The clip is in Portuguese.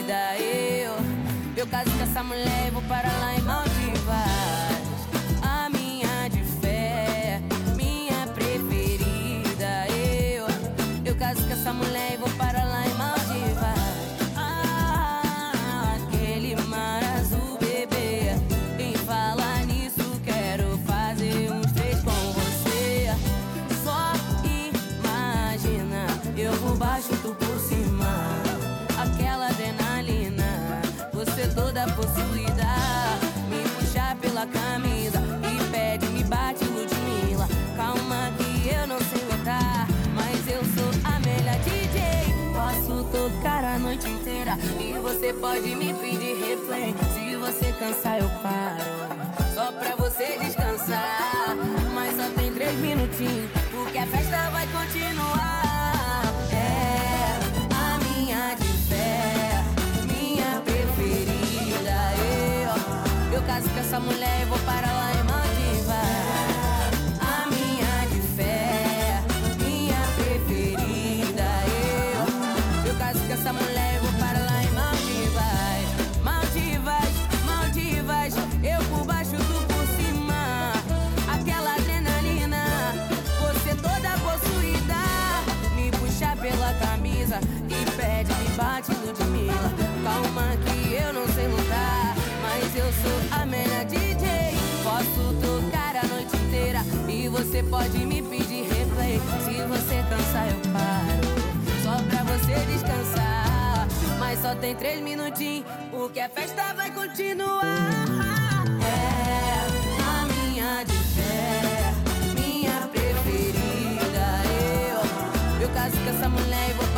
preferida. Eu caso com essa mulher e vou para lá em Maldivas. A minha de fé, minha preferida. Eu caso com essa mulher e vou para lá em Maldivas. Aquele mar azul, bebê. Em falar nisso, quero fazer uns 3 com você. Só imagina, eu por baixo, tu por cima. Aquela adrenalina, você toda possuída. Me puxa pela camisa e pede, me bate, Ludmilla. Calma que eu não sei lutar, mas eu sou a melhor DJ. Posso tocar a noite inteira e você pode me pedir replay. Se você cansar eu paro, só pra você descansar. Mas só tem 3 minutinhos, porque a festa vai continuar. É a minha de fé, minha preferida. Eu caso com essa mulher e vou para lá em Maldivas. A minha de fé, minha preferida. Eu caso com essa mulher e vou para lá em Maldivas. Maldivas, Maldivas, eu por baixo, tu por cima. Aquela adrenalina, você toda possuída. Me puxa pela camisa e pede, me bate, Ludmilla. Calma que eu não sei lutar, mas eu sou a melhor DJ. Posso tocar a noite inteira e você pode me pedir replay. Se você cansar eu paro, só pra você descansar. Mas só tem 3 minutinhos, porque a festa vai continuar. É a minha de fé, minha preferida. Eu caso com essa mulher e vou